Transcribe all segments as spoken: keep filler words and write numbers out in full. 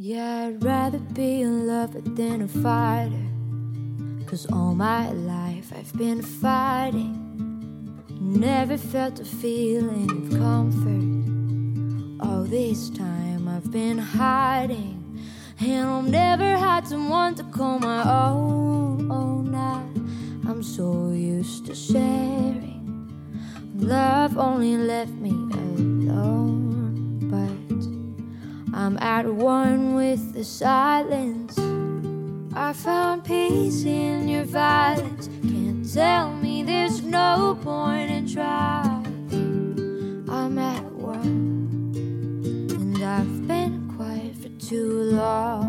Yeah, I'd rather be a lover than a fighter, 'cause all my life I've been fighting. Never felt a feeling of comfort. All this time I've been hiding, and I've never had someone to call my own. Oh, now I'm so used to sharing. Love only left me alone, but I'm at one with the silence. I found peace in your violence. Can't tell me there's no point in trying. I'm at one, and I've been quiet for too long.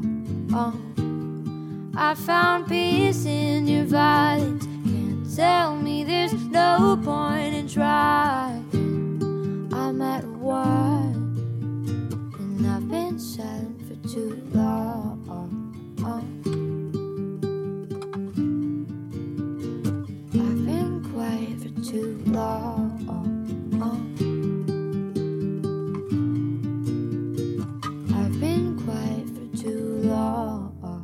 I found peace in your violence. Can't tell me there's no point in trying. I'm at one, and I've been silent for too long. I've been quiet for too long. I've been quiet for too long.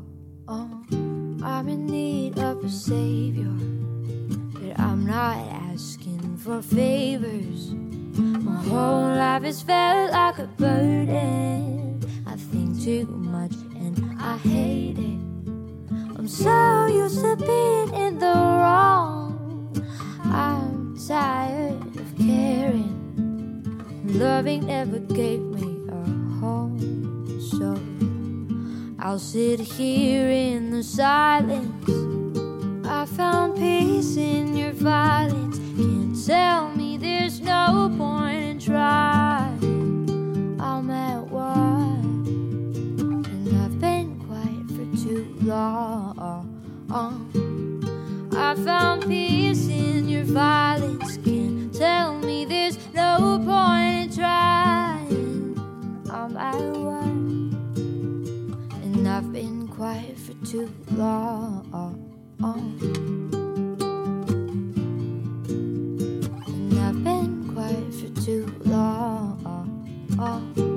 I'm in need of a savior, but I'm not asking for favors. My whole life has felt like a burden. I think too much and I hate it. I'm so used to being in the wrong. I'm tired of caring. Loving never gave me a home, so I'll sit here in the silence. I found peace in your violence. Can't tell me there's no point in trying. I'm at one, and I've been quiet for too long. I found peace in your violence. Can't tell me there's no point in trying. I'm at one, and I've been quiet for too long. And I've been quiet for too long.